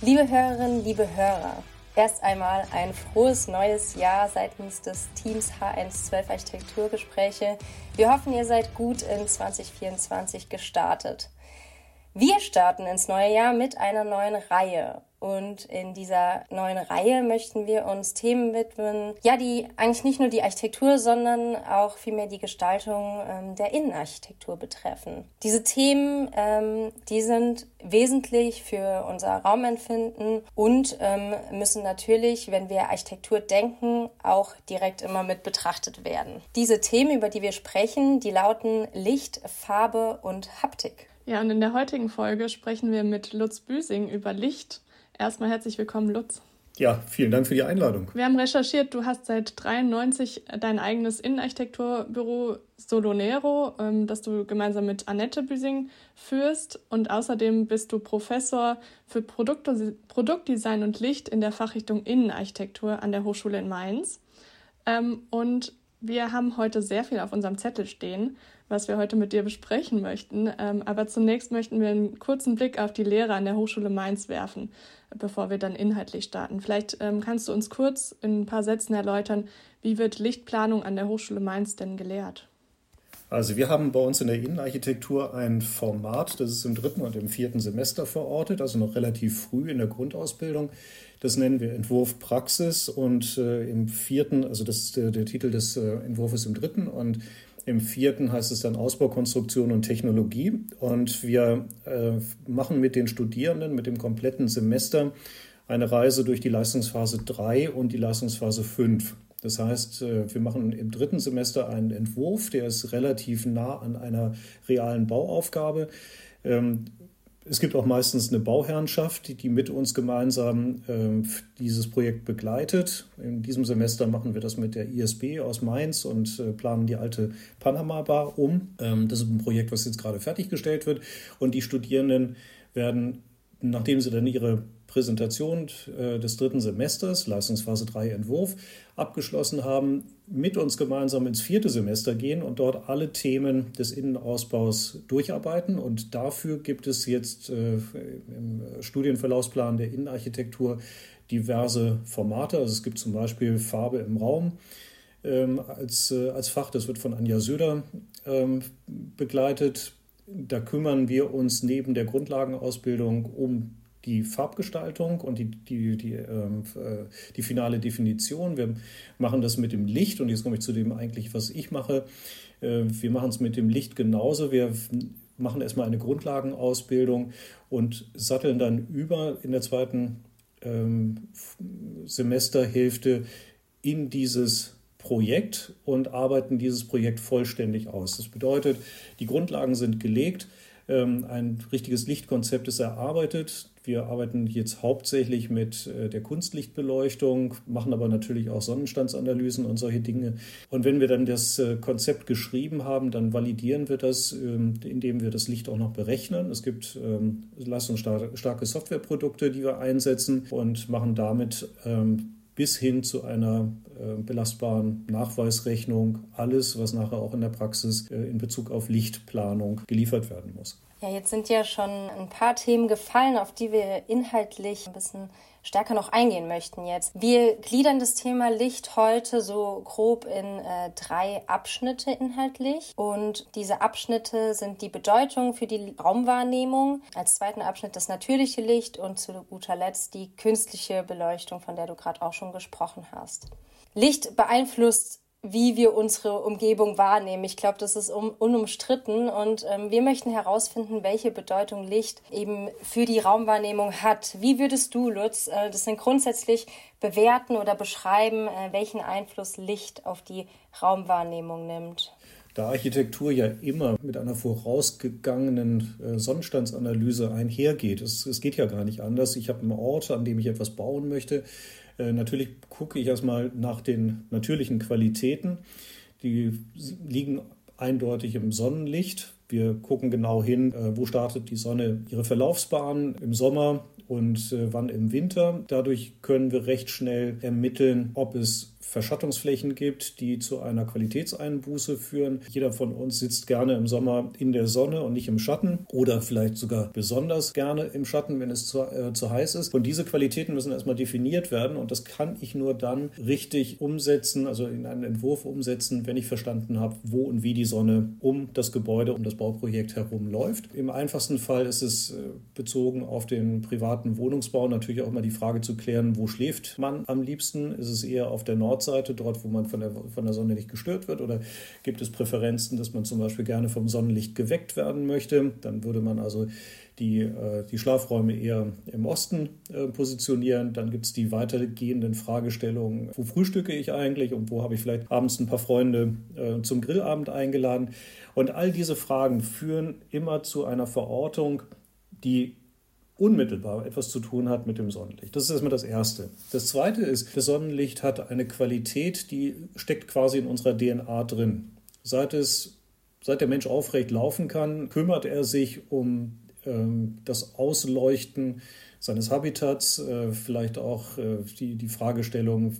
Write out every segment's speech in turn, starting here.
Liebe Hörerinnen, liebe Hörer, erst einmal ein frohes neues Jahr seitens des Teams H112 Architekturgespräche. Wir hoffen, ihr seid gut in 2024 gestartet. Wir starten ins neue Jahr mit einer neuen Reihe. Und in dieser neuen Reihe möchten wir uns Themen widmen, ja, die eigentlich nicht nur die Architektur, sondern auch vielmehr die Gestaltung der Innenarchitektur betreffen. Diese Themen, die sind wesentlich für unser Raumempfinden und müssen natürlich, wenn wir Architektur denken, auch direkt immer mit betrachtet werden. Diese Themen, über die wir sprechen, die lauten Licht, Farbe und Haptik. Ja, und in der heutigen Folge sprechen wir mit Lutz Büsing über Licht. Erstmal herzlich willkommen, Lutz. Ja, vielen Dank für die Einladung. Wir haben recherchiert, du hast seit 1993 dein eigenes Innenarchitekturbüro Solonero, das du gemeinsam mit Annette Büsing führst. Und außerdem bist du Professor für Produktdesign und Licht in der Fachrichtung Innenarchitektur an der Hochschule in Mainz. Und wir haben heute sehr viel auf unserem Zettel stehen, was wir heute mit dir besprechen möchten. Aber zunächst möchten wir einen kurzen Blick auf die Lehre an der Hochschule Mainz werfen, bevor wir dann inhaltlich starten. Vielleicht kannst du uns kurz in ein paar Sätzen erläutern, wie wird Lichtplanung an der Hochschule Mainz denn gelehrt? Also wir haben bei uns in der Innenarchitektur ein Format, das ist im 3. und im 4. Semester verortet, also noch relativ früh in der Grundausbildung. Das nennen wir Entwurf Praxis und im 4., also das ist der Titel des Entwurfs im 3. und im 4. heißt es dann Ausbau, Konstruktion und Technologie. Und wir machen mit den Studierenden, mit dem kompletten Semester, eine Reise durch die Leistungsphase 3 und die Leistungsphase 5. Das heißt, wir machen im 3. Semester einen Entwurf, der ist relativ nah an einer realen Bauaufgabe. Es gibt auch meistens eine Bauherrenschaft, die mit uns gemeinsam dieses Projekt begleitet. In diesem Semester machen wir das mit der ISB aus Mainz und planen die alte Panama Bar um. Das ist ein Projekt, was jetzt gerade fertiggestellt wird. Und die Studierenden werden, nachdem sie dann ihre Präsentation des 3. Semesters, Leistungsphase 3 Entwurf, abgeschlossen haben, mit uns gemeinsam ins 4. Semester gehen und dort alle Themen des Innenausbaus durcharbeiten. Und dafür gibt es jetzt im Studienverlaufsplan der Innenarchitektur diverse Formate. Also es gibt zum Beispiel Farbe im Raum als Fach, das wird von Anja Söder begleitet. Da kümmern wir uns neben der Grundlagenausbildung um die Farbgestaltung und die finale Definition. Wir machen das mit dem Licht und jetzt komme ich zu dem eigentlich, was ich mache. Wir machen es mit dem Licht genauso. Wir machen erstmal eine Grundlagenausbildung und satteln dann über in der 2. Semesterhälfte in dieses Projekt und arbeiten dieses Projekt vollständig aus. Das bedeutet, die Grundlagen sind gelegt, ein richtiges Lichtkonzept ist erarbeitet. Wir arbeiten jetzt hauptsächlich mit der Kunstlichtbeleuchtung, machen aber natürlich auch Sonnenstandsanalysen und solche Dinge. Und wenn wir dann das Konzept geschrieben haben, dann validieren wir das, indem wir das Licht auch noch berechnen. Es gibt leistungsstarke Softwareprodukte, die wir einsetzen und machen damit bis hin zu einer belastbaren Nachweisrechnung alles, was nachher auch in der Praxis in Bezug auf Lichtplanung geliefert werden muss. Ja, jetzt sind ja schon ein paar Themen gefallen, auf die wir inhaltlich ein bisschen stärker noch eingehen möchten jetzt. Wir gliedern das Thema Licht heute so grob in 3 Abschnitte inhaltlich. Und diese Abschnitte sind die Bedeutung für die Raumwahrnehmung, als zweiten Abschnitt das natürliche Licht und zu guter Letzt die künstliche Beleuchtung, von der du gerade auch schon gesprochen hast. Licht beeinflusst, wie wir unsere Umgebung wahrnehmen. Ich glaube, das ist unumstritten und wir möchten herausfinden, welche Bedeutung Licht eben für die Raumwahrnehmung hat. Wie würdest du, Lutz, das denn grundsätzlich bewerten oder beschreiben, welchen Einfluss Licht auf die Raumwahrnehmung nimmt? Da Architektur ja immer mit einer vorausgegangenen Sonnenstandsanalyse einhergeht, es geht ja gar nicht anders. Ich habe einen Ort, an dem ich etwas bauen möchte. Natürlich gucke ich erstmal nach den natürlichen Qualitäten. Die liegen eindeutig im Sonnenlicht. Wir gucken genau hin, wo startet die Sonne ihre Verlaufsbahn im Sommer und wann im Winter. Dadurch können wir recht schnell ermitteln, ob es Verschattungsflächen gibt, die zu einer Qualitätseinbuße führen. Jeder von uns sitzt gerne im Sommer in der Sonne und nicht im Schatten oder vielleicht sogar besonders gerne im Schatten, wenn es zu heiß ist. Und diese Qualitäten müssen erstmal definiert werden und das kann ich nur dann richtig umsetzen, also in einen Entwurf umsetzen, wenn ich verstanden habe, wo und wie die Sonne um das Gebäude, um das Bauprojekt herum läuft. Im einfachsten Fall ist es bezogen auf den privaten Wohnungsbau natürlich auch immer die Frage zu klären, wo schläft man am liebsten? Ist es eher auf der Nordseite, dort wo man von der Sonne nicht gestört wird, oder gibt es Präferenzen, dass man zum Beispiel gerne vom Sonnenlicht geweckt werden möchte? Dann würde man also die Schlafräume eher im Osten positionieren. Dann gibt es die weitergehenden Fragestellungen, wo frühstücke ich eigentlich und wo habe ich vielleicht abends ein paar Freunde zum Grillabend eingeladen. Und all diese Fragen führen immer zu einer Verortung, die unmittelbar etwas zu tun hat mit dem Sonnenlicht. Das ist erstmal das Erste. Das Zweite ist, das Sonnenlicht hat eine Qualität, die steckt quasi in unserer DNA drin. Seit der Mensch aufrecht laufen kann, kümmert er sich um das Ausleuchten seines Habitats, vielleicht auch die Fragestellung,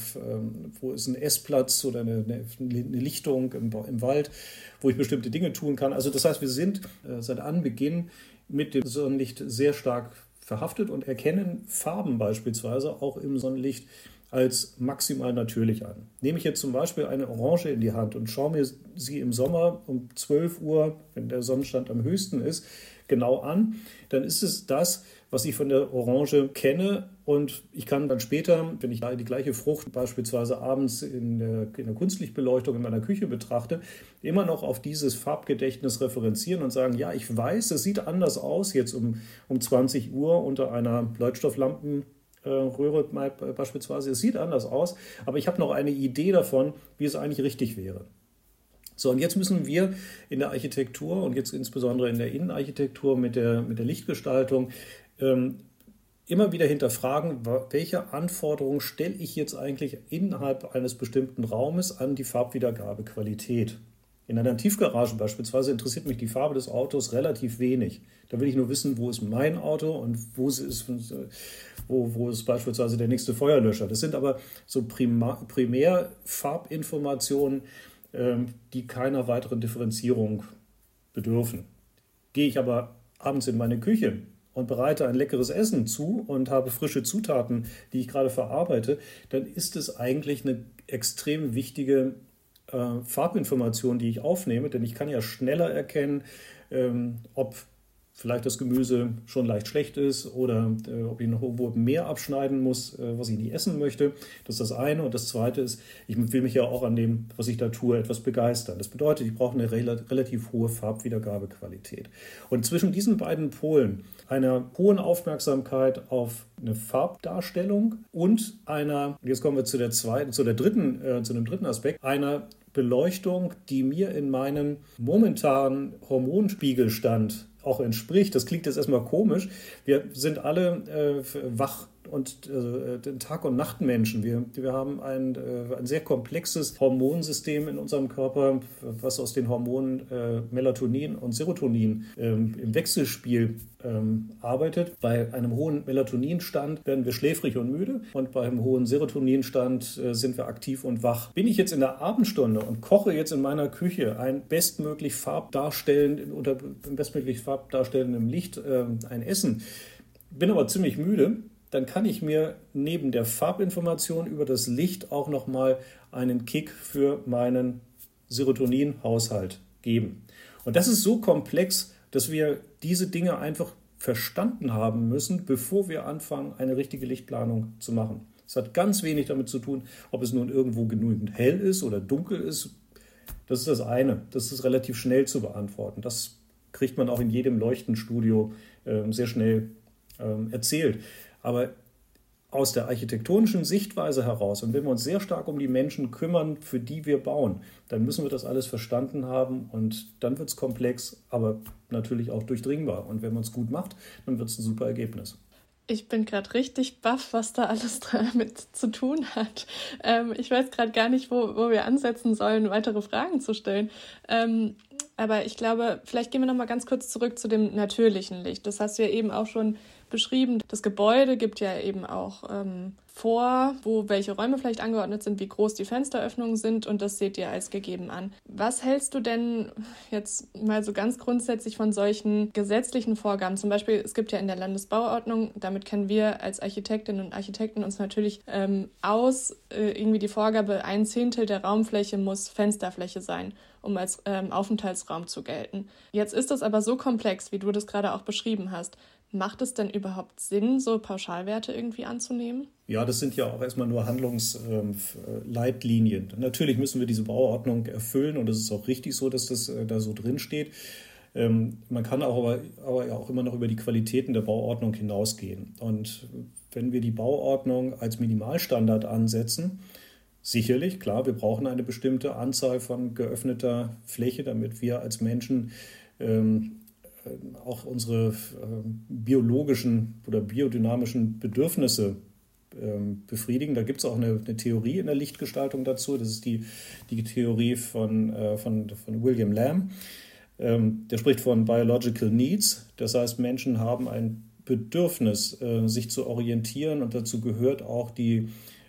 wo ist ein Essplatz oder eine Lichtung im Wald, wo ich bestimmte Dinge tun kann. Also das heißt, wir sind seit Anbeginn mit dem Sonnenlicht sehr stark verhaftet und erkennen Farben beispielsweise auch im Sonnenlicht als maximal natürlich an. Nehme ich jetzt zum Beispiel eine Orange in die Hand und schaue mir sie im Sommer um 12 Uhr, wenn der Sonnenstand am höchsten ist, genau an, dann ist es das, was ich von der Orange kenne und ich kann dann später, wenn ich die gleiche Frucht beispielsweise abends in der Kunstlichtbeleuchtung in meiner Küche betrachte, immer noch auf dieses Farbgedächtnis referenzieren und sagen, ja, ich weiß, es sieht anders aus jetzt um 20 Uhr unter einer Leuchtstofflampenröhre beispielsweise. Es sieht anders aus, aber ich habe noch eine Idee davon, wie es eigentlich richtig wäre. So, und jetzt müssen wir in der Architektur und jetzt insbesondere in der Innenarchitektur mit der Lichtgestaltung immer wieder hinterfragen, welche Anforderungen stelle ich jetzt eigentlich innerhalb eines bestimmten Raumes an die Farbwiedergabequalität. In einer Tiefgarage beispielsweise interessiert mich die Farbe des Autos relativ wenig. Da will ich nur wissen, wo ist mein Auto und wo ist beispielsweise der nächste Feuerlöscher. Das sind aber so Primärfarbinformationen, die keiner weiteren Differenzierung bedürfen. Gehe ich aber abends in meine Küche und bereite ein leckeres Essen zu und habe frische Zutaten, die ich gerade verarbeite, dann ist es eigentlich eine extrem wichtige Farbinformation, die ich aufnehme, denn ich kann ja schneller erkennen, ob vielleicht das Gemüse schon leicht schlecht ist oder ob ich noch irgendwo mehr abschneiden muss, was ich nicht essen möchte. Das ist das eine. Und das zweite ist, ich will mich ja auch an dem, was ich da tue, etwas begeistern. Das bedeutet, ich brauche eine relativ hohe Farbwiedergabequalität. Und zwischen diesen beiden Polen, einer hohen Aufmerksamkeit auf eine Farbdarstellung und jetzt kommen wir zu dem dritten Aspekt, einer Beleuchtung, die mir in meinem momentanen Hormonspiegelstand auch entspricht. Das klingt jetzt erstmal komisch. Wir sind alle wach und Tag- und Nachtmenschen. Wir haben ein sehr komplexes Hormonsystem in unserem Körper, was aus den Hormonen Melatonin und Serotonin im Wechselspiel arbeitet. Bei einem hohen Melatoninstand werden wir schläfrig und müde und bei einem hohen Serotoninstand sind wir aktiv und wach. Bin ich jetzt in der Abendstunde und koche jetzt in meiner Küche ein bestmöglich farbdarstellendem Licht ein Essen, bin aber ziemlich müde, dann kann ich mir neben der Farbinformation über das Licht auch nochmal einen Kick für meinen Serotoninhaushalt geben. Und das ist so komplex, dass wir diese Dinge einfach verstanden haben müssen, bevor wir anfangen, eine richtige Lichtplanung zu machen. Es hat ganz wenig damit zu tun, ob es nun irgendwo genügend hell ist oder dunkel ist. Das ist das eine. Das ist relativ schnell zu beantworten. Das kriegt man auch in jedem Leuchtenstudio sehr schnell erzählt. Aber aus der architektonischen Sichtweise heraus, und wenn wir uns sehr stark um die Menschen kümmern, für die wir bauen, dann müssen wir das alles verstanden haben und dann wird es komplex, aber natürlich auch durchdringbar. Und wenn man es gut macht, dann wird es ein super Ergebnis. Ich bin gerade richtig baff, was da alles damit zu tun hat. Ich weiß gerade gar nicht, wo wir ansetzen sollen, weitere Fragen zu stellen. Aber ich glaube, vielleicht gehen wir noch mal ganz kurz zurück zu dem natürlichen Licht. Das hast du ja eben auch schon beschrieben. Das Gebäude gibt ja eben auch vor, wo welche Räume vielleicht angeordnet sind, wie groß die Fensteröffnungen sind und das seht ihr als gegeben an. Was hältst du denn jetzt mal so ganz grundsätzlich von solchen gesetzlichen Vorgaben? Zum Beispiel, es gibt ja in der Landesbauordnung, damit kennen wir als Architektinnen und Architekten uns natürlich irgendwie die Vorgabe, 1/10 der Raumfläche muss Fensterfläche sein, um als Aufenthaltsraum zu gelten. Jetzt ist das aber so komplex, wie du das gerade auch beschrieben hast. Macht es denn überhaupt Sinn, so Pauschalwerte irgendwie anzunehmen? Ja, das sind ja auch erstmal nur Handlungsleitlinien. Natürlich müssen wir diese Bauordnung erfüllen und es ist auch richtig so, dass das da so drin steht. Man kann aber ja auch immer noch über die Qualitäten der Bauordnung hinausgehen. Und wenn wir die Bauordnung als Minimalstandard ansetzen, sicherlich, klar, wir brauchen eine bestimmte Anzahl von geöffneter Fläche, damit wir als Menschen auch unsere biologischen oder biodynamischen Bedürfnisse befriedigen. Da gibt es auch eine Theorie in der Lichtgestaltung dazu. Das ist die Theorie von William Lamb. Der spricht von Biological Needs. Das heißt, Menschen haben ein Bedürfnis, sich zu orientieren, und dazu gehört auch die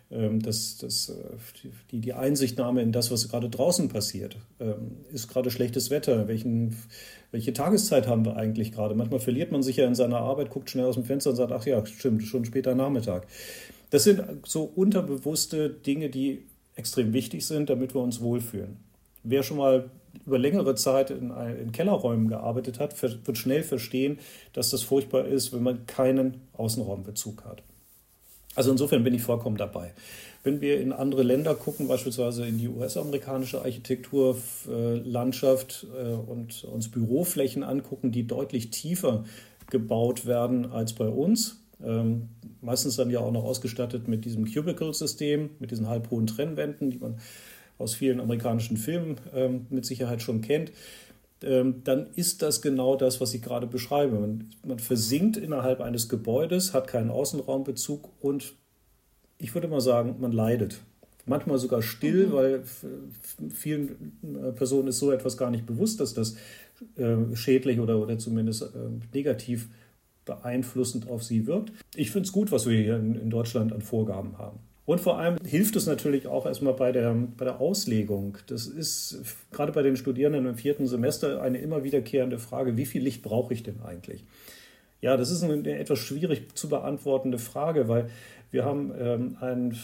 Einsichtnahme in das, was gerade draußen passiert. Ist gerade schlechtes Wetter? Welche Tageszeit haben wir eigentlich gerade? Manchmal verliert man sich ja in seiner Arbeit, guckt schnell aus dem Fenster und sagt, ach ja, stimmt, schon später Nachmittag. Das sind so unterbewusste Dinge, die extrem wichtig sind, damit wir uns wohlfühlen. Wer schon mal über längere Zeit in Kellerräumen gearbeitet hat, wird schnell verstehen, dass das furchtbar ist, wenn man keinen Außenraumbezug hat. Also insofern bin ich vollkommen dabei. Wenn wir in andere Länder gucken, beispielsweise in die US-amerikanische Architekturlandschaft und uns Büroflächen angucken, die deutlich tiefer gebaut werden als bei uns, meistens dann ja auch noch ausgestattet mit diesem Cubicle-System, mit diesen halbhohen Trennwänden, die man aus vielen amerikanischen Filmen mit Sicherheit schon kennt, dann ist das genau das, was ich gerade beschreibe. Man versinkt innerhalb eines Gebäudes, hat keinen Außenraumbezug und ich würde mal sagen, man leidet. Manchmal sogar still, weil vielen Personen ist so etwas gar nicht bewusst, dass das schädlich oder zumindest negativ beeinflussend auf sie wirkt. Ich finde es gut, was wir hier in Deutschland an Vorgaben haben. Und vor allem hilft es natürlich auch erstmal bei der Auslegung. Das ist gerade bei den Studierenden im 4. Semester eine immer wiederkehrende Frage, wie viel Licht brauche ich denn eigentlich? Ja, das ist eine etwas schwierig zu beantwortende Frage, weil wir haben eine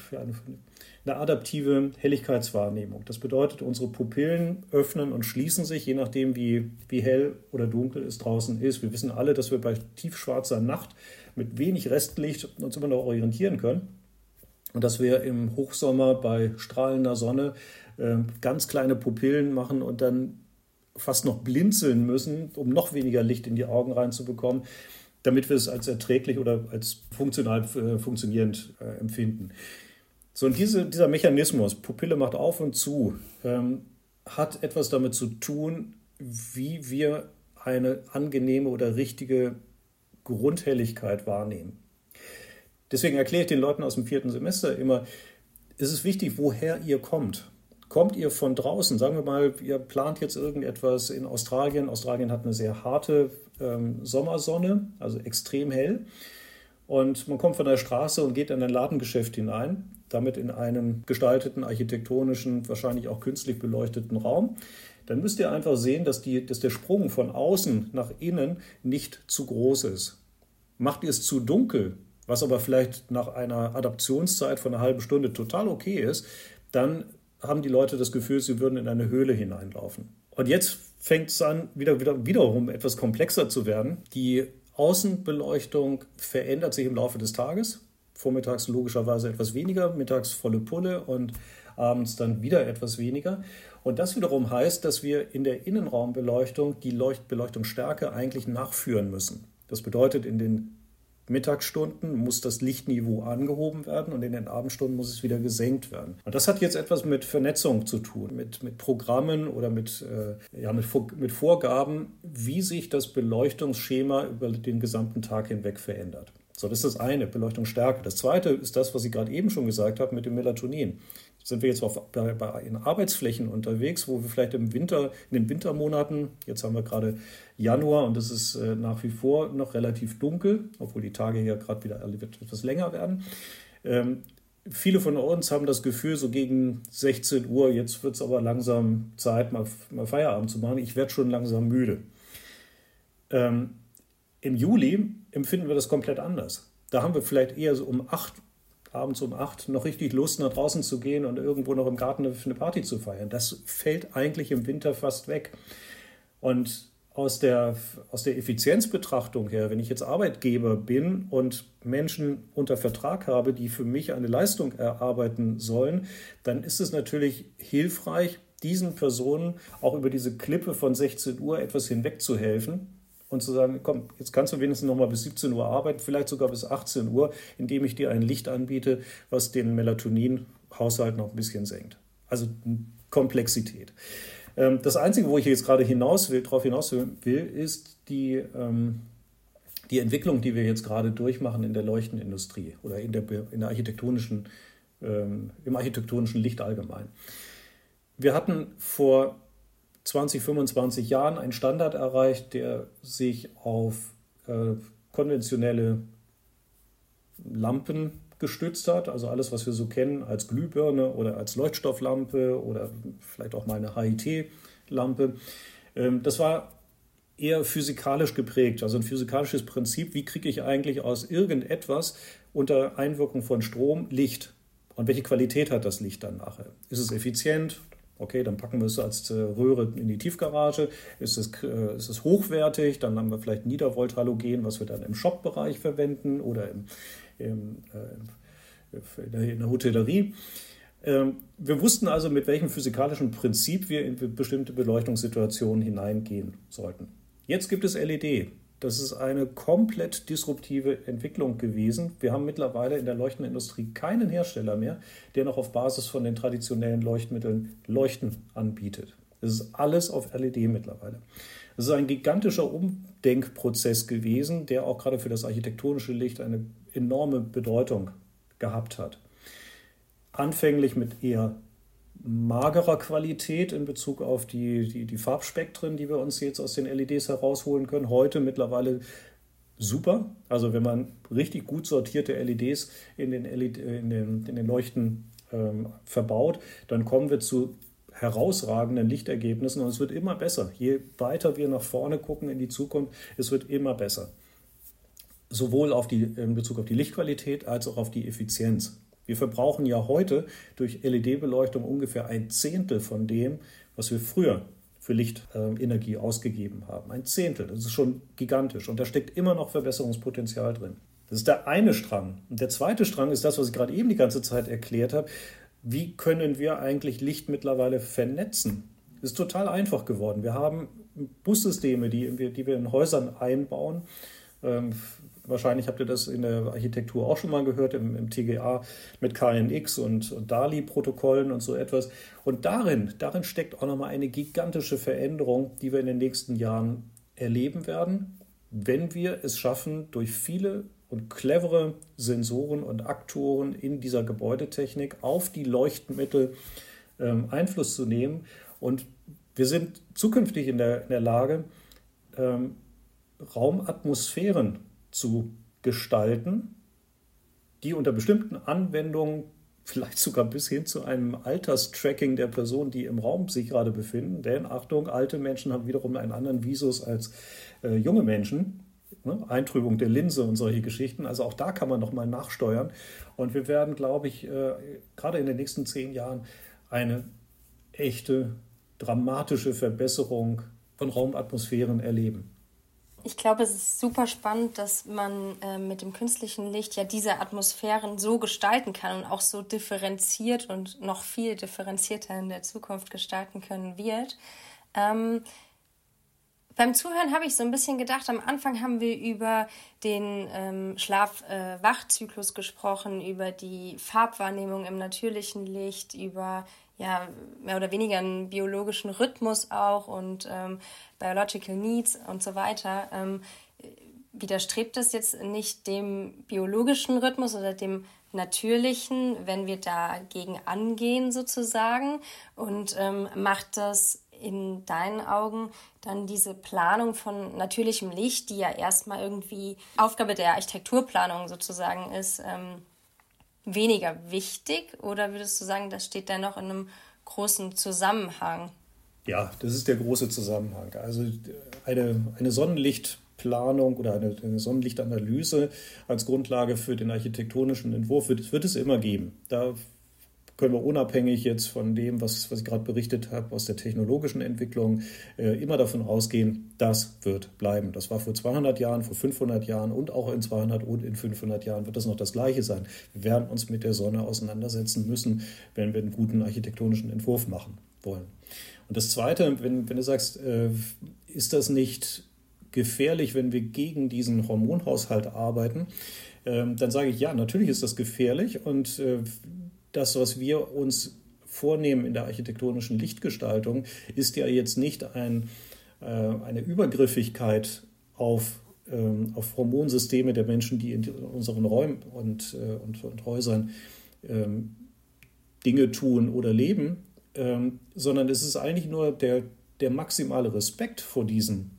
adaptive Helligkeitswahrnehmung. Das bedeutet, unsere Pupillen öffnen und schließen sich, je nachdem, wie hell oder dunkel es draußen ist. Wir wissen alle, dass wir bei tiefschwarzer Nacht mit wenig Restlicht uns immer noch orientieren können. Und dass wir im Hochsommer bei strahlender Sonne ganz kleine Pupillen machen und dann fast noch blinzeln müssen, um noch weniger Licht in die Augen reinzubekommen, damit wir es als erträglich oder als funktionierend empfinden. So, und dieser Mechanismus, Pupille macht auf und zu, hat etwas damit zu tun, wie wir eine angenehme oder richtige Grundhelligkeit wahrnehmen. Deswegen erkläre ich den Leuten aus dem 4. Semester immer, es ist wichtig, woher ihr kommt. Kommt ihr von draußen? Sagen wir mal, ihr plant jetzt irgendetwas in Australien. Australien hat eine sehr harte Sommersonne, also extrem hell. Und man kommt von der Straße und geht in ein Ladengeschäft hinein, damit in einen gestalteten, architektonischen, wahrscheinlich auch künstlich beleuchteten Raum. Dann müsst ihr einfach sehen, dass der Sprung von außen nach innen nicht zu groß ist. Macht ihr es zu dunkel, was aber vielleicht nach einer Adaptionszeit von einer halben Stunde total okay ist, dann haben die Leute das Gefühl, sie würden in eine Höhle hineinlaufen. Und jetzt fängt es an, wiederum etwas komplexer zu werden. Die Außenbeleuchtung verändert sich im Laufe des Tages. Vormittags logischerweise etwas weniger, mittags volle Pulle und abends dann wieder etwas weniger. Und das wiederum heißt, dass wir in der Innenraumbeleuchtung die Beleuchtungsstärke eigentlich nachführen müssen. Das bedeutet, in den Mittagsstunden muss das Lichtniveau angehoben werden und in den Abendstunden muss es wieder gesenkt werden. Und das hat jetzt etwas mit Vernetzung zu tun, mit Programmen oder mit Vorgaben, wie sich das Beleuchtungsschema über den gesamten Tag hinweg verändert. So, das ist das eine, Beleuchtungsstärke. Das zweite ist das, was ich gerade eben schon gesagt habe mit dem Melatonin. Sind wir jetzt in Arbeitsflächen unterwegs, wo wir vielleicht in den Wintermonaten, jetzt haben wir gerade Januar und es ist nach wie vor noch relativ dunkel, obwohl die Tage hier gerade wieder etwas länger werden. Viele von uns haben das Gefühl, so gegen 16 Uhr, jetzt wird es aber langsam Zeit, mal Feierabend zu machen. Ich werde schon langsam müde. Im Juli empfinden wir das komplett anders. Da haben wir vielleicht eher so abends um 8 noch richtig Lust, nach draußen zu gehen und irgendwo noch im Garten eine Party zu feiern. Das fällt eigentlich im Winter fast weg. Und aus der Effizienzbetrachtung her, wenn ich jetzt Arbeitgeber bin und Menschen unter Vertrag habe, die für mich eine Leistung erarbeiten sollen, dann ist es natürlich hilfreich, diesen Personen auch über diese Klippe von 16 Uhr etwas hinweg zu helfen und zu sagen, komm, jetzt kannst du wenigstens noch mal bis 17 Uhr arbeiten, vielleicht sogar bis 18 Uhr, indem ich dir ein Licht anbiete, was den Melatonin-Haushalt noch ein bisschen senkt. Also Komplexität. Das Einzige, wo ich jetzt gerade darauf hinaus will, ist die Entwicklung, die wir jetzt gerade durchmachen in der Leuchtenindustrie oder in der architektonischen, im architektonischen Licht allgemein. Wir hatten vor 20, 25 Jahren einen Standard erreicht, der sich auf konventionelle Lampen gestützt hat, also alles, was wir so kennen als Glühbirne oder als Leuchtstofflampe oder vielleicht auch mal eine HIT-Lampe. Das war eher physikalisch geprägt, also ein physikalisches Prinzip, wie kriege ich eigentlich aus irgendetwas unter Einwirkung von Strom Licht und welche Qualität hat das Licht dann nachher? Ist es effizient? Okay, dann packen wir es als Röhre in die Tiefgarage. Ist es hochwertig? Dann haben wir vielleicht Niedervolt-Halogen, was wir dann im Shop-Bereich verwenden oder in der Hotellerie. Wir wussten also, mit welchem physikalischen Prinzip wir in bestimmte Beleuchtungssituationen hineingehen sollten. Jetzt gibt es LED. Das ist eine komplett disruptive Entwicklung gewesen. Wir haben mittlerweile in der Leuchtenindustrie keinen Hersteller mehr, der noch auf Basis von den traditionellen Leuchtmitteln Leuchten anbietet. Es ist alles auf LED mittlerweile. Es ist ein gigantischer Umdenkprozess gewesen, der auch gerade für das architektonische Licht eine enorme Bedeutung gehabt hat. Anfänglich mit eher magerer Qualität in Bezug auf die Farbspektren, die wir uns jetzt aus den LEDs herausholen können. Heute mittlerweile super. Also wenn man richtig gut sortierte LEDs in den Leuchten verbaut, dann kommen wir zu herausragenden Lichtergebnissen und es wird immer besser. Je weiter wir nach vorne gucken in die Zukunft, es wird immer besser. Sowohl in Bezug auf die Lichtqualität als auch auf die Effizienz. Wir verbrauchen ja heute durch LED-Beleuchtung ungefähr 1/10 von dem, was wir früher für Lichtenergie ausgegeben haben. 1/10, das ist schon gigantisch und da steckt immer noch Verbesserungspotenzial drin. Das ist der eine Strang. Und der zweite Strang ist das, was ich gerade eben die ganze Zeit erklärt habe. Wie können wir eigentlich Licht mittlerweile vernetzen? Das ist total einfach geworden. Wir haben Bussysteme, die wir in Häusern einbauen. Wahrscheinlich habt ihr das in der Architektur auch schon mal gehört, im TGA mit KNX und DALI-Protokollen und so etwas. Und darin steckt auch nochmal eine gigantische Veränderung, die wir in den nächsten Jahren erleben werden, wenn wir es schaffen, durch viele und clevere Sensoren und Aktoren in dieser Gebäudetechnik auf die Leuchtmittel Einfluss zu nehmen. Und wir sind zukünftig in der Lage, Raumatmosphären zu gestalten, die unter bestimmten Anwendungen, vielleicht sogar bis hin zu einem Alterstracking der Personen, die im Raum sich gerade befinden, denn Achtung, alte Menschen haben wiederum einen anderen Visus als junge Menschen, ne? Eintrübung der Linse und solche Geschichten, also auch da kann man nochmal nachsteuern und wir werden, glaube ich, gerade in den nächsten 10 Jahren eine echte, dramatische Verbesserung von Raumatmosphären erleben. Ich glaube, es ist super spannend, dass man mit dem künstlichen Licht ja diese Atmosphären so gestalten kann und auch so differenziert und noch viel differenzierter in der Zukunft gestalten können wird. Beim Zuhören habe ich so ein bisschen gedacht, am Anfang haben wir über den Schlaf-Wach-Zyklus gesprochen, über die Farbwahrnehmung im natürlichen Licht, über ja, mehr oder weniger einen biologischen Rhythmus auch und Biological Needs und so weiter. Widerstrebt das jetzt nicht dem biologischen Rhythmus oder dem natürlichen, wenn wir dagegen angehen sozusagen? Und macht das in deinen Augen dann diese Planung von natürlichem Licht, die ja erstmal irgendwie Aufgabe der Architekturplanung sozusagen ist, weniger wichtig oder würdest du sagen, das steht dennoch in einem großen Zusammenhang? Ja, das ist der große Zusammenhang. Also eine Sonnenlichtplanung oder eine Sonnenlichtanalyse als Grundlage für den architektonischen Entwurf wird es immer geben. Da können wir unabhängig jetzt von dem, was ich gerade berichtet habe, aus der technologischen Entwicklung, immer davon ausgehen, das wird bleiben. Das war vor 200 Jahren, vor 500 Jahren und auch in 200 und in 500 Jahren wird das noch das Gleiche sein. Wir werden uns mit der Sonne auseinandersetzen müssen, wenn wir einen guten architektonischen Entwurf machen wollen. Und das Zweite, wenn du sagst, ist das nicht gefährlich, wenn wir gegen diesen Hormonhaushalt arbeiten, dann sage ich, ja, natürlich ist das gefährlich und das, was wir uns vornehmen in der architektonischen Lichtgestaltung, ist ja jetzt nicht eine Übergriffigkeit auf Hormonsysteme der Menschen, die in unseren Räumen und Häusern Dinge tun oder leben, sondern es ist eigentlich nur der maximale Respekt vor diesen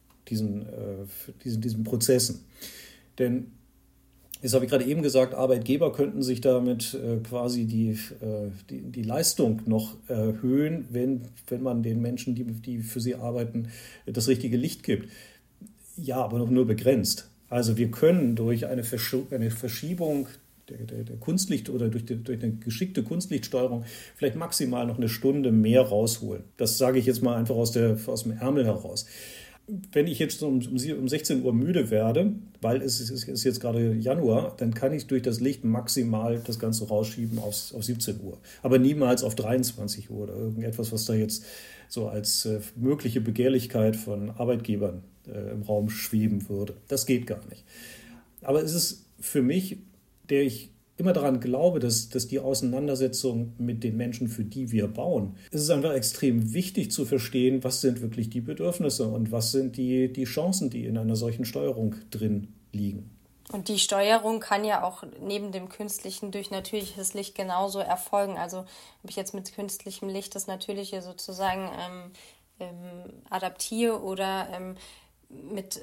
Prozessen. Denn das habe ich gerade eben gesagt, Arbeitgeber könnten sich damit quasi die Leistung noch erhöhen, wenn man den Menschen, die für sie arbeiten, das richtige Licht gibt. Ja, aber noch nur begrenzt. Also wir können durch eine Verschiebung der Kunstlicht oder durch eine geschickte Kunstlichtsteuerung vielleicht maximal noch eine Stunde mehr rausholen. Das sage ich jetzt mal einfach aus dem Ärmel heraus. Wenn ich jetzt um 16 Uhr müde werde, weil es ist jetzt gerade Januar, dann kann ich durch das Licht maximal das Ganze rausschieben auf 17 Uhr. Aber niemals auf 23 Uhr oder irgendetwas, was da jetzt so als mögliche Begehrlichkeit von Arbeitgebern im Raum schweben würde. Das geht gar nicht. Aber es ist für mich, der ich immer daran glaube, dass die Auseinandersetzung mit den Menschen, für die wir bauen, es ist einfach extrem wichtig zu verstehen, was sind wirklich die Bedürfnisse und was sind die Chancen, die in einer solchen Steuerung drin liegen. Und die Steuerung kann ja auch neben dem künstlichen durch natürliches Licht genauso erfolgen. Also ob ich jetzt mit künstlichem Licht das Natürliche sozusagen adaptiere oder mit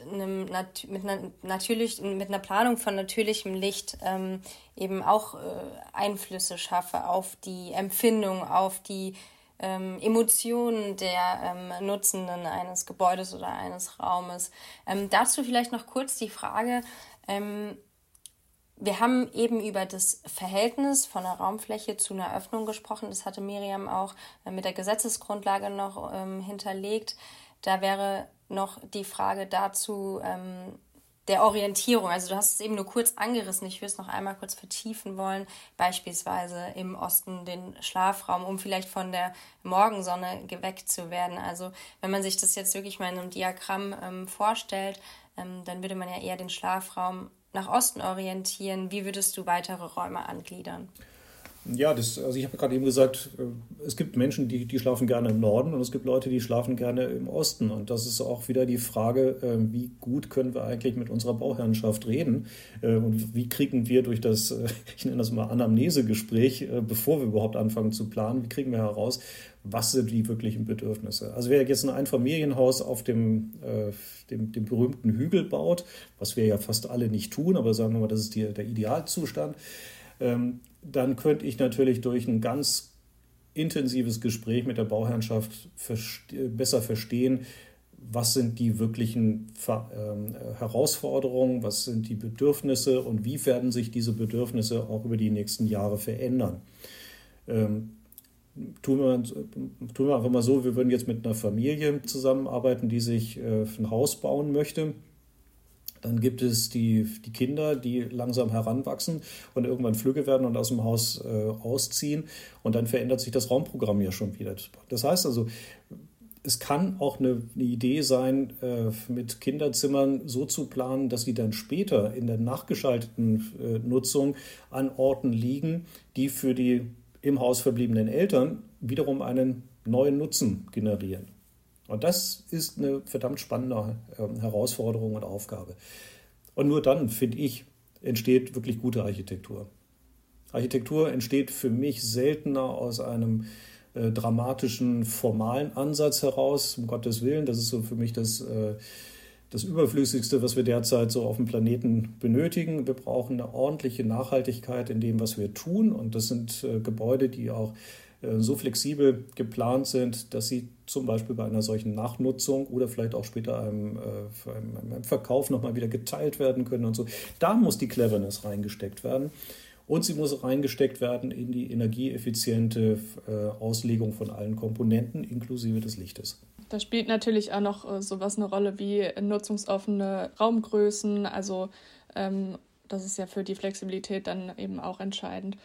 einer Planung von natürlichem Licht eben auch Einflüsse schaffe auf die Empfindung, auf die Emotionen der Nutzenden eines Gebäudes oder eines Raumes. Dazu vielleicht noch kurz die Frage, wir haben eben über das Verhältnis von einer Raumfläche zu einer Öffnung gesprochen. Das hatte Miriam auch mit der Gesetzesgrundlage noch hinterlegt. Da wäre noch die Frage dazu der Orientierung. Also du hast es eben nur kurz angerissen. Ich würde es noch einmal kurz vertiefen wollen. Beispielsweise im Osten den Schlafraum, um vielleicht von der Morgensonne geweckt zu werden. Also wenn man sich das jetzt wirklich mal in einem Diagramm vorstellt, dann würde man ja eher den Schlafraum nach Osten orientieren. Wie würdest du weitere Räume angliedern? Ja, also ich habe gerade eben gesagt, es gibt Menschen, die schlafen gerne im Norden und es gibt Leute, die schlafen gerne im Osten. Und das ist auch wieder die Frage, wie gut können wir eigentlich mit unserer Bauherrenschaft reden und wie kriegen wir durch das, ich nenne das mal Anamnesegespräch, bevor wir überhaupt anfangen zu planen, wie kriegen wir heraus, was sind die wirklichen Bedürfnisse. Also wer jetzt ein Einfamilienhaus auf dem berühmten Hügel baut, was wir ja fast alle nicht tun, aber sagen wir mal, das ist der Idealzustand, dann könnte ich natürlich durch ein ganz intensives Gespräch mit der Bauherrschaft besser verstehen, was sind die wirklichen Herausforderungen, was sind die Bedürfnisse und wie werden sich diese Bedürfnisse auch über die nächsten Jahre verändern. Tun wir einfach mal so, wir würden jetzt mit einer Familie zusammenarbeiten, die sich ein Haus bauen möchte. Dann gibt es die Kinder, die langsam heranwachsen und irgendwann flügge werden und aus dem Haus ausziehen. Und dann verändert sich das Raumprogramm ja schon wieder. Das heißt also, es kann auch eine Idee sein, mit Kinderzimmern so zu planen, dass sie dann später in der nachgeschalteten Nutzung an Orten liegen, die für die im Haus verbliebenen Eltern wiederum einen neuen Nutzen generieren. Und das ist eine verdammt spannende Herausforderung und Aufgabe. Und nur dann, finde ich, entsteht wirklich gute Architektur. Architektur entsteht für mich seltener aus einem dramatischen, formalen Ansatz heraus, um Gottes Willen. Das ist so für mich das Überflüssigste, was wir derzeit so auf dem Planeten benötigen. Wir brauchen eine ordentliche Nachhaltigkeit in dem, was wir tun. Und das sind Gebäude, die auch so flexibel geplant sind, dass sie zum Beispiel bei einer solchen Nachnutzung oder vielleicht auch später einem Verkauf nochmal wieder geteilt werden können und so. Da muss die Cleverness reingesteckt werden. Und sie muss reingesteckt werden in die energieeffiziente Auslegung von allen Komponenten, inklusive des Lichtes. Da spielt natürlich auch noch sowas eine Rolle wie nutzungsoffene Raumgrößen. Also das ist ja für die Flexibilität dann eben auch entscheidend.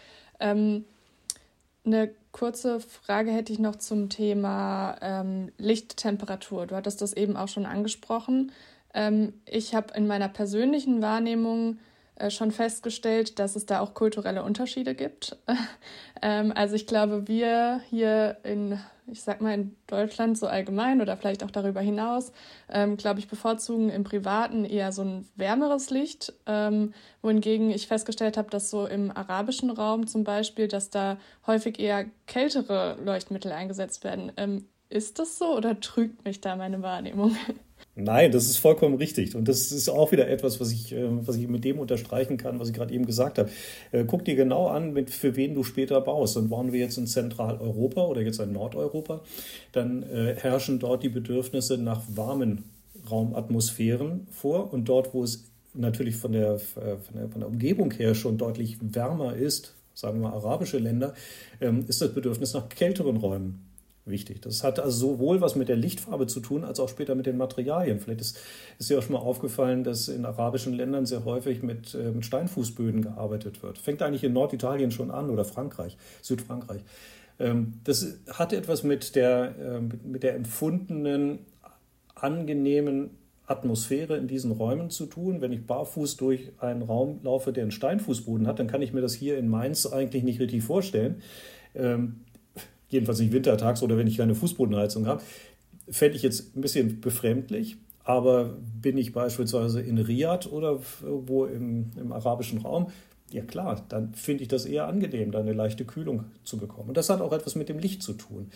Eine kurze Frage hätte ich noch zum Thema Lichttemperatur. Du hattest das eben auch schon angesprochen. Ich habe in meiner persönlichen Wahrnehmung schon festgestellt, dass es da auch kulturelle Unterschiede gibt. Also ich glaube, wir hier in Deutschland so allgemein oder vielleicht auch darüber hinaus, glaube ich, bevorzugen im Privaten eher so ein wärmeres Licht, wohingegen ich festgestellt habe, dass so im arabischen Raum zum Beispiel, dass da häufig eher kältere Leuchtmittel eingesetzt werden. Ist das so oder trügt mich da meine Wahrnehmung? Nein, das ist vollkommen richtig. Und das ist auch wieder etwas, was ich mit dem unterstreichen kann, was ich gerade eben gesagt habe. Guck dir genau an, für wen du später baust. Und bauen wir jetzt in Zentraleuropa oder jetzt in Nordeuropa, dann herrschen dort die Bedürfnisse nach warmen Raumatmosphären vor. Und dort, wo es natürlich von der Umgebung her schon deutlich wärmer ist, sagen wir mal arabische Länder, ist das Bedürfnis nach kälteren Räumen wichtig. Das hat also sowohl was mit der Lichtfarbe zu tun, als auch später mit den Materialien. Vielleicht ist dir auch schon mal aufgefallen, dass in arabischen Ländern sehr häufig mit Steinfußböden gearbeitet wird. Fängt eigentlich in Norditalien schon an oder Südfrankreich. Das hat etwas mit der empfundenen, angenehmen Atmosphäre in diesen Räumen zu tun. Wenn ich barfuß durch einen Raum laufe, der einen Steinfußboden hat, dann kann ich mir das hier in Mainz eigentlich nicht richtig vorstellen. Jedenfalls nicht wintertags oder wenn ich keine Fußbodenheizung habe, fände ich jetzt ein bisschen befremdlich. Aber bin ich beispielsweise in Riad oder irgendwo im arabischen Raum, ja klar, dann finde ich das eher angenehm, da eine leichte Kühlung zu bekommen. Und das hat auch etwas mit dem Licht zu tun.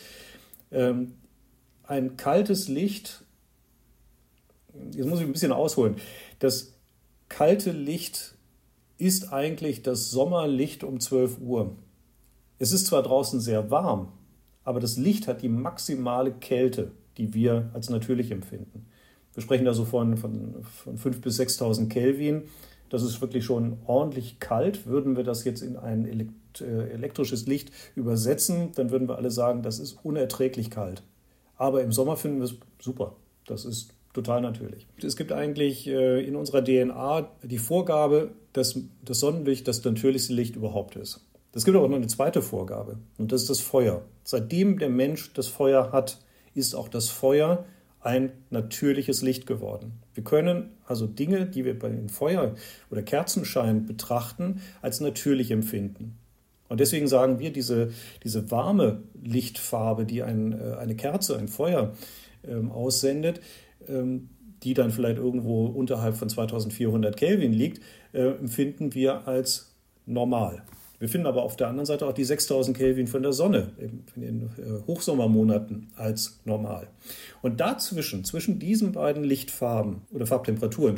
Ein kaltes Licht, jetzt muss ich ein bisschen ausholen, das kalte Licht ist eigentlich das Sommerlicht um 12 Uhr. Es ist zwar draußen sehr warm, aber das Licht hat die maximale Kälte, die wir als natürlich empfinden. Wir sprechen da so von 5.000 bis 6.000 Kelvin. Das ist wirklich schon ordentlich kalt. Würden wir das jetzt in ein elektrisches Licht übersetzen, dann würden wir alle sagen, das ist unerträglich kalt. Aber im Sommer finden wir es super. Das ist total natürlich. Es gibt eigentlich in unserer DNA die Vorgabe, dass das Sonnenlicht das natürlichste Licht überhaupt ist. Es gibt aber noch eine zweite Vorgabe und das ist das Feuer. Seitdem der Mensch das Feuer hat, ist auch das Feuer ein natürliches Licht geworden. Wir können also Dinge, die wir bei dem Feuer oder Kerzenschein betrachten, als natürlich empfinden. Und deswegen sagen wir, diese warme Lichtfarbe, die eine Kerze, ein Feuer aussendet, die dann vielleicht irgendwo unterhalb von 2400 Kelvin liegt, empfinden wir als normal. Wir finden aber auf der anderen Seite auch die 6000 Kelvin von der Sonne in den Hochsommermonaten als normal. Und zwischen diesen beiden Lichtfarben oder Farbtemperaturen,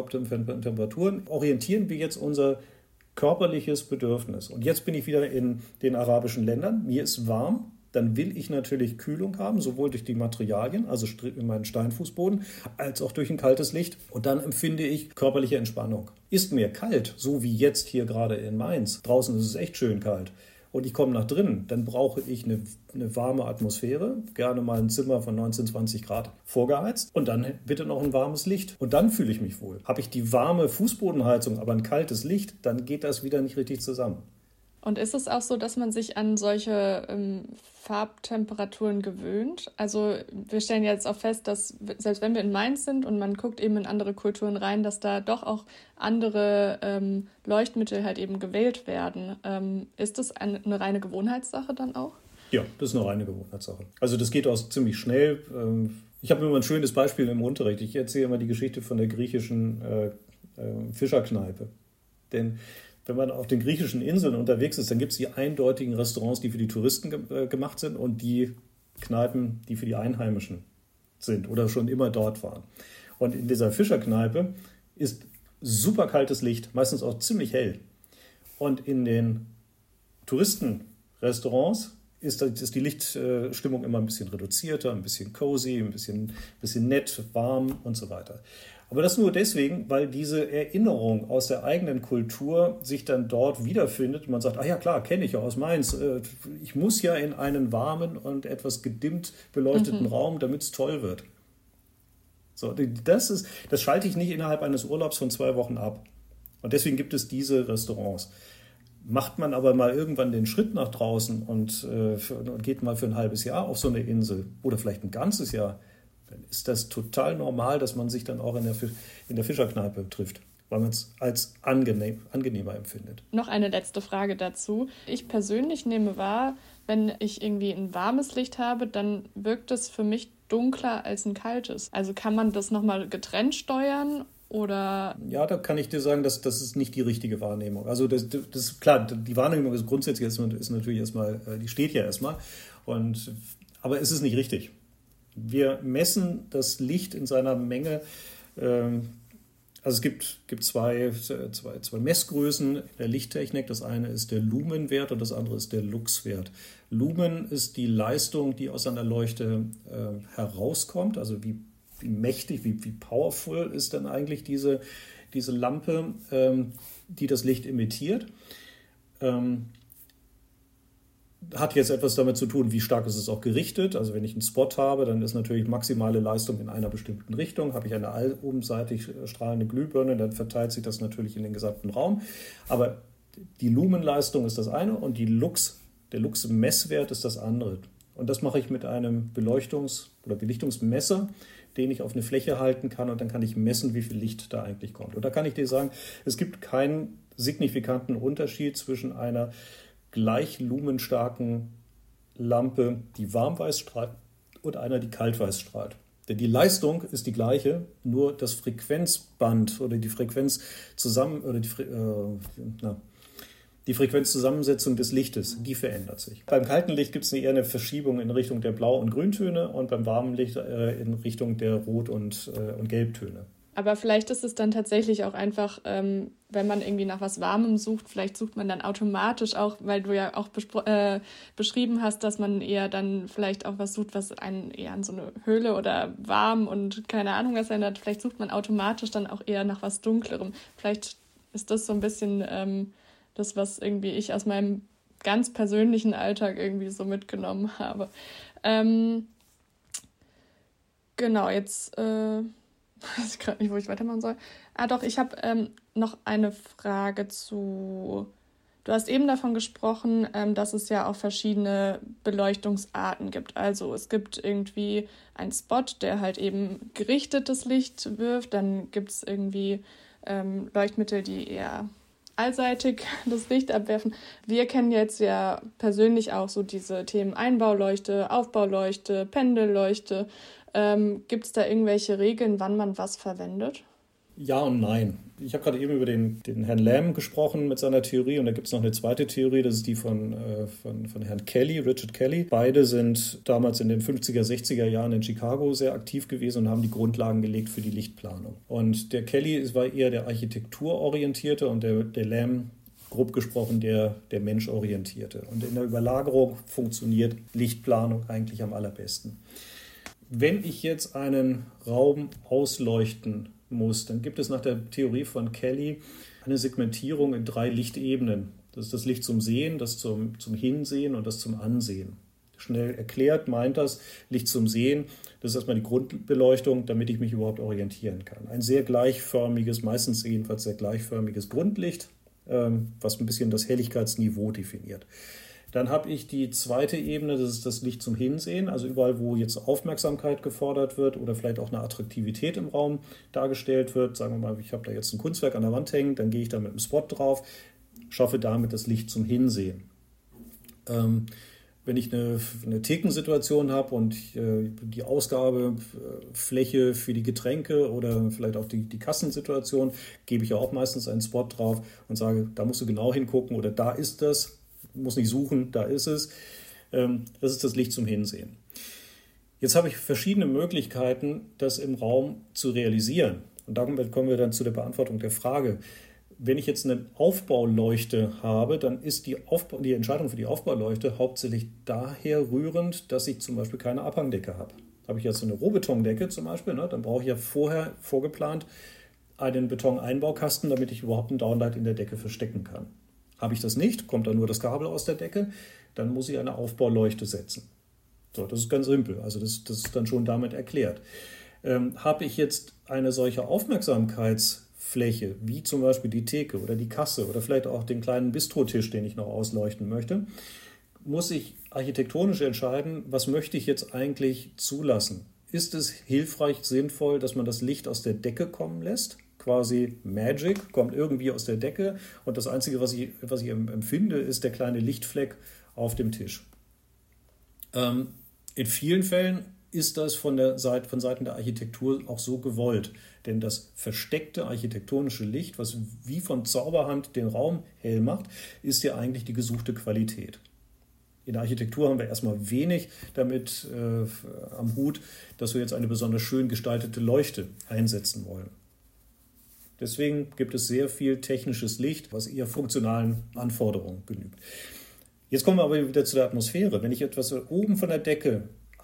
orientieren wir jetzt unser körperliches Bedürfnis. Und jetzt bin ich wieder in den arabischen Ländern. Mir ist warm. Dann will ich natürlich Kühlung haben, sowohl durch die Materialien, also in meinen Steinfußboden, als auch durch ein kaltes Licht. Und dann empfinde ich körperliche Entspannung. Ist mir kalt, so wie jetzt hier gerade in Mainz, draußen ist es echt schön kalt, und ich komme nach drinnen, dann brauche ich eine warme Atmosphäre, gerne mal ein Zimmer von 19, 20 Grad vorgeheizt und dann bitte noch ein warmes Licht. Und dann fühle ich mich wohl. Habe ich die warme Fußbodenheizung, aber ein kaltes Licht, dann geht das wieder nicht richtig zusammen. Und ist es auch so, dass man sich an solche Farbtemperaturen gewöhnt? Also wir stellen jetzt auch fest, dass selbst wenn wir in Mainz sind und man guckt eben in andere Kulturen rein, dass da doch auch andere Leuchtmittel halt eben gewählt werden. Ist das eine reine Gewohnheitssache dann auch? Ja, das ist eine reine Gewohnheitssache. Also das geht auch ziemlich schnell. Ich habe immer ein schönes Beispiel im Unterricht. Ich erzähle immer die Geschichte von der griechischen Fischerkneipe. Denn wenn man auf den griechischen Inseln unterwegs ist, dann gibt es die eindeutigen Restaurants, die für die Touristen gemacht sind, und die Kneipen, die für die Einheimischen sind oder schon immer dort waren. Und in dieser Fischerkneipe ist super kaltes Licht, meistens auch ziemlich hell. Und in den Touristenrestaurants ist die Lichtstimmung immer ein bisschen reduzierter, ein bisschen cozy, ein bisschen nett, warm und so weiter. Aber das nur deswegen, weil diese Erinnerung aus der eigenen Kultur sich dann dort wiederfindet. Und man sagt, ah ja klar, kenne ich ja aus Mainz. Ich muss ja in einen warmen und etwas gedimmt beleuchteten Raum, damit es toll wird. So, das schalte ich nicht innerhalb eines Urlaubs von 2 Wochen ab. Und deswegen gibt es diese Restaurants. Macht man aber mal irgendwann den Schritt nach draußen und geht mal für ein halbes Jahr auf so eine Insel oder vielleicht ein ganzes Jahr, dann ist das total normal, dass man sich dann auch in der Fischerkneipe trifft, weil man es als angenehmer empfindet. Noch eine letzte Frage dazu. Ich persönlich nehme wahr, wenn ich irgendwie ein warmes Licht habe, dann wirkt es für mich dunkler als ein kaltes. Also kann man das nochmal getrennt steuern? Oder? Ja, da kann ich dir sagen, das ist nicht die richtige Wahrnehmung. Also das ist klar, die Wahrnehmung ist grundsätzlich ist natürlich erstmal, die steht ja erstmal, aber es ist nicht richtig. Wir messen das Licht in seiner Menge. Also es gibt zwei Messgrößen in der Lichttechnik. Das eine ist der Lumenwert und das andere ist der Luxwert. Lumen ist die Leistung, die aus einer Leuchte herauskommt, also wie mächtig, wie powerful ist dann eigentlich diese Lampe, die das Licht emittiert. Hat jetzt etwas damit zu tun, wie stark ist es auch gerichtet. Also wenn ich einen Spot habe, dann ist natürlich maximale Leistung in einer bestimmten Richtung. Habe ich eine allumseitig strahlende Glühbirne, dann verteilt sich das natürlich in den gesamten Raum. Aber die Lumenleistung ist das eine und der Lux-Messwert ist das andere. Und das mache ich mit einem Belichtungsmesser, den ich auf eine Fläche halten kann und dann kann ich messen, wie viel Licht da eigentlich kommt. Und da kann ich dir sagen, es gibt keinen signifikanten Unterschied zwischen einer gleich lumenstarken Lampe, die warmweiß strahlt, und einer, die kaltweiß strahlt. Denn die Leistung ist die gleiche, nur das Frequenzband oder die Frequenzzusammensetzung des Lichtes, die verändert sich. Beim kalten Licht gibt es eher eine Verschiebung in Richtung der Blau- und Grüntöne und beim warmen Licht in Richtung der Rot- und Gelbtöne. Aber vielleicht ist es dann tatsächlich auch einfach, wenn man irgendwie nach was Warmem sucht, vielleicht sucht man dann automatisch auch, weil du ja auch beschrieben hast, dass man eher dann vielleicht auch was sucht, was einen eher an so eine Höhle oder warm und keine Ahnung was erinnert. Vielleicht sucht man automatisch dann auch eher nach was Dunklerem. Vielleicht ist das so ein bisschen das, was irgendwie ich aus meinem ganz persönlichen Alltag irgendwie so mitgenommen habe. Genau, jetzt weiß ich gerade nicht, wo ich weitermachen soll. Doch, ich habe noch eine Frage zu... Du hast eben davon gesprochen, dass es ja auch verschiedene Beleuchtungsarten gibt. Also es gibt irgendwie einen Spot, der halt eben gerichtetes Licht wirft. Dann gibt es irgendwie Leuchtmittel, die eher allseitig das Licht abwerfen. Wir kennen jetzt ja persönlich auch so diese Themen Einbauleuchte, Aufbauleuchte, Pendelleuchte. Gibt es da irgendwelche Regeln, wann man was verwendet? Ja und nein. Ich habe gerade eben über den Herrn Lamb gesprochen mit seiner Theorie und da gibt es noch eine zweite Theorie, das ist die von Herrn Kelly, Richard Kelly. Beide sind damals in den 50er, 60er Jahren in Chicago sehr aktiv gewesen und haben die Grundlagen gelegt für die Lichtplanung. Und der Kelly war eher der Architekturorientierte und der Lamb, grob gesprochen, der Menschorientierte. Und in der Überlagerung funktioniert Lichtplanung eigentlich am allerbesten. Wenn ich jetzt einen Raum ausleuchten muss, dann gibt es nach der Theorie von Kelly eine Segmentierung in 3 Lichtebenen. Das ist das Licht zum Sehen, das zum Hinsehen und das zum Ansehen. Schnell erklärt meint das Licht zum Sehen, das ist erstmal die Grundbeleuchtung, damit ich mich überhaupt orientieren kann. Ein sehr gleichförmiges, meistens jedenfalls sehr gleichförmiges Grundlicht, was ein bisschen das Helligkeitsniveau definiert. Dann habe ich die zweite Ebene, das ist das Licht zum Hinsehen, also überall, wo jetzt Aufmerksamkeit gefordert wird oder vielleicht auch eine Attraktivität im Raum dargestellt wird. Sagen wir mal, ich habe da jetzt ein Kunstwerk an der Wand hängen, dann gehe ich da mit einem Spot drauf, schaffe damit das Licht zum Hinsehen. Wenn ich eine Thekensituation habe und die Ausgabefläche für die Getränke oder vielleicht auch die Kassensituation, gebe ich ja auch meistens einen Spot drauf und sage, da musst du genau hingucken oder da ist das. Muss nicht suchen, da ist es. Das ist das Licht zum Hinsehen. Jetzt habe ich verschiedene Möglichkeiten, das im Raum zu realisieren. Und damit kommen wir dann zu der Beantwortung der Frage. Wenn ich jetzt eine Aufbauleuchte habe, dann ist die Entscheidung für die Aufbauleuchte hauptsächlich daher rührend, dass ich zum Beispiel keine Abhangdecke habe. Habe ich jetzt so eine Rohbetondecke zum Beispiel, ne, dann brauche ich ja vorgeplant einen Betoneinbaukasten, damit ich überhaupt ein Downlight in der Decke verstecken kann. Habe ich das nicht, kommt dann nur das Kabel aus der Decke, dann muss ich eine Aufbauleuchte setzen. So, das ist ganz simpel, also das ist dann schon damit erklärt. Habe ich jetzt eine solche Aufmerksamkeitsfläche, wie zum Beispiel die Theke oder die Kasse oder vielleicht auch den kleinen Bistrotisch, den ich noch ausleuchten möchte, muss ich architektonisch entscheiden, was möchte ich jetzt eigentlich zulassen. Ist es hilfreich, sinnvoll, dass man das Licht aus der Decke kommen lässt? Quasi Magic, kommt irgendwie aus der Decke und das Einzige, was ich empfinde, ist der kleine Lichtfleck auf dem Tisch. In vielen Fällen ist das von Seiten der Architektur auch so gewollt. Denn das versteckte architektonische Licht, was wie von Zauberhand den Raum hell macht, ist ja eigentlich die gesuchte Qualität. In der Architektur haben wir erstmal wenig damit am Hut, dass wir jetzt eine besonders schön gestaltete Leuchte einsetzen wollen. Deswegen gibt es sehr viel technisches Licht, was eher funktionalen Anforderungen genügt. Jetzt kommen wir aber wieder zu der Atmosphäre. Wenn ich etwas oben von der Decke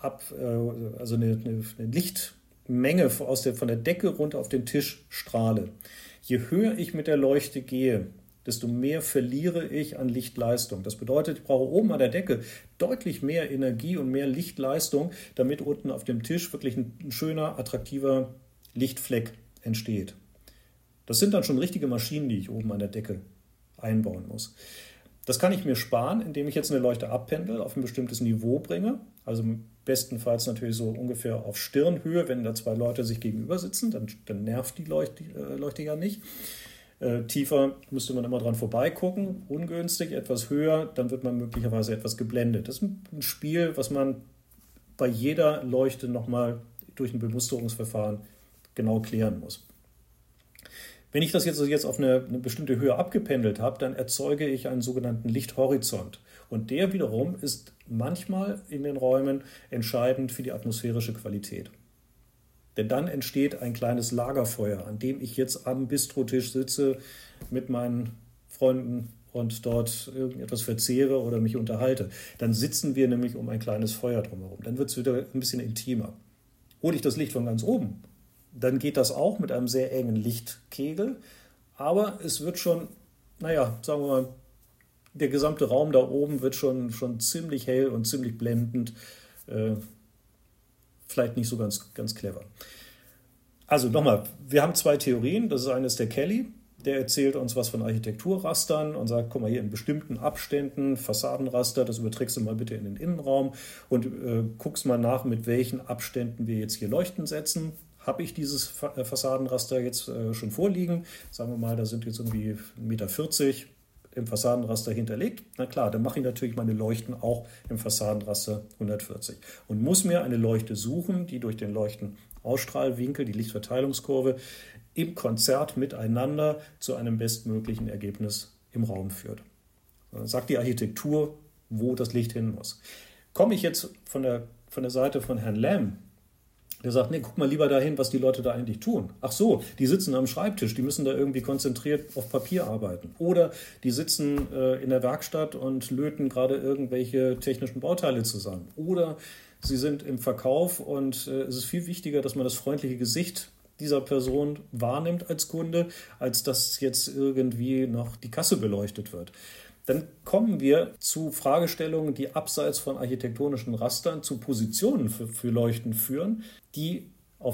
habe, also eine Lichtmenge von der Decke runter auf den Tisch strahle, je höher ich mit der Leuchte gehe, desto mehr verliere ich an Lichtleistung. Das bedeutet, ich brauche oben an der Decke deutlich mehr Energie und mehr Lichtleistung, damit unten auf dem Tisch wirklich ein schöner, attraktiver Lichtfleck entsteht. Das sind dann schon richtige Maschinen, die ich oben an der Decke einbauen muss. Das kann ich mir sparen, indem ich jetzt eine Leuchte abpendel, auf ein bestimmtes Niveau bringe. Also bestenfalls natürlich so ungefähr auf Stirnhöhe, wenn da zwei Leute sich gegenüber sitzen, dann nervt die Leuchte ja nicht. Tiefer müsste man immer dran vorbeigucken, ungünstig, etwas höher, dann wird man möglicherweise etwas geblendet. Das ist ein Spiel, was man bei jeder Leuchte nochmal durch ein Bemusterungsverfahren genau klären muss. Wenn ich das jetzt auf eine bestimmte Höhe abgependelt habe, dann erzeuge ich einen sogenannten Lichthorizont. Und der wiederum ist manchmal in den Räumen entscheidend für die atmosphärische Qualität. Denn dann entsteht ein kleines Lagerfeuer, an dem ich jetzt am Bistrotisch sitze mit meinen Freunden und dort irgendetwas verzehre oder mich unterhalte. Dann sitzen wir nämlich um ein kleines Feuer drumherum. Dann wird es wieder ein bisschen intimer. Hole ich das Licht von ganz oben, dann geht das auch mit einem sehr engen Lichtkegel. Aber es wird schon, sagen wir mal, der gesamte Raum da oben wird schon ziemlich hell und ziemlich blendend. Vielleicht nicht so ganz clever. Also nochmal, wir haben zwei Theorien. Das ist eines der Kelly, der erzählt uns was von Architekturrastern und sagt, guck mal hier in bestimmten Abständen, Fassadenraster, das überträgst du mal bitte in den Innenraum und guckst mal nach, mit welchen Abständen wir jetzt hier Leuchten setzen. Habe ich dieses Fassadenraster jetzt schon vorliegen? Sagen wir mal, da sind jetzt irgendwie 1,40 Meter im Fassadenraster hinterlegt. Na klar, dann mache ich natürlich meine Leuchten auch im Fassadenraster 140 und muss mir eine Leuchte suchen, die durch den Leuchtenausstrahlwinkel, die Lichtverteilungskurve, im Konzert miteinander zu einem bestmöglichen Ergebnis im Raum führt. Dann sagt die Architektur, wo das Licht hin muss. Komme ich jetzt von der Seite von Herrn Lamb, der sagt, nee, guck mal lieber dahin, was die Leute da eigentlich tun. Ach so, die sitzen am Schreibtisch, die müssen da irgendwie konzentriert auf Papier arbeiten. Oder die sitzen in der Werkstatt und löten gerade irgendwelche technischen Bauteile zusammen. Oder sie sind im Verkauf und es ist viel wichtiger, dass man das freundliche Gesicht dieser Person wahrnimmt als Kunde, als dass jetzt irgendwie noch die Kasse beleuchtet wird. Dann kommen wir zu Fragestellungen, die abseits von architektonischen Rastern zu Positionen für Leuchten führen, die auf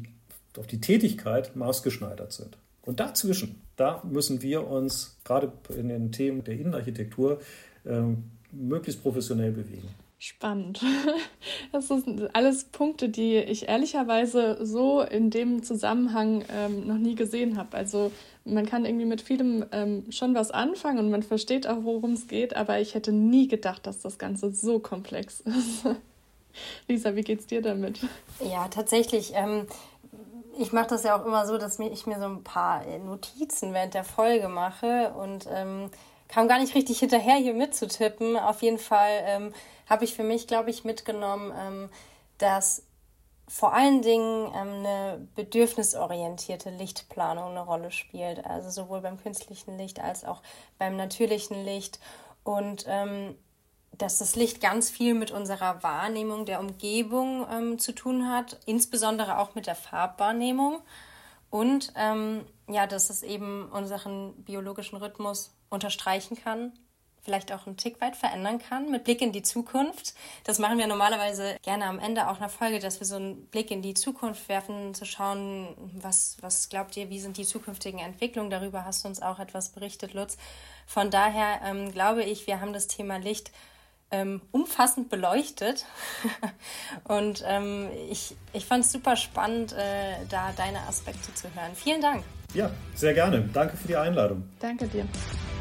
die Tätigkeit maßgeschneidert sind. Und dazwischen, da müssen wir uns gerade in den Themen der Innenarchitektur möglichst professionell bewegen. Spannend. Das sind alles Punkte, die ich ehrlicherweise so in dem Zusammenhang noch nie gesehen habe. Also man kann irgendwie mit vielem schon was anfangen und man versteht auch, worum es geht, aber ich hätte nie gedacht, dass das Ganze so komplex ist. Lisa, wie geht's dir damit? Ja, tatsächlich. Ich mache das ja auch immer so, dass ich mir so ein paar Notizen während der Folge mache und kam gar nicht richtig hinterher, hier mitzutippen. Auf jeden Fall habe ich für mich, glaube ich, mitgenommen, dass vor allen Dingen eine bedürfnisorientierte Lichtplanung eine Rolle spielt, also sowohl beim künstlichen Licht als auch beim natürlichen Licht und dass das Licht ganz viel mit unserer Wahrnehmung der Umgebung zu tun hat, insbesondere auch mit der Farbwahrnehmung und dass es eben unseren biologischen Rhythmus unterstreichen kann, vielleicht auch einen Tick weit verändern kann, mit Blick in die Zukunft. Das machen wir normalerweise gerne am Ende auch einer Folge, dass wir so einen Blick in die Zukunft werfen, zu schauen, was glaubt ihr, wie sind die zukünftigen Entwicklungen? Darüber hast du uns auch etwas berichtet, Lutz. Von daher glaube ich, wir haben das Thema Licht umfassend beleuchtet und ich fand es super spannend, da deine Aspekte zu hören. Vielen Dank. Ja, sehr gerne. Danke für die Einladung. Danke dir.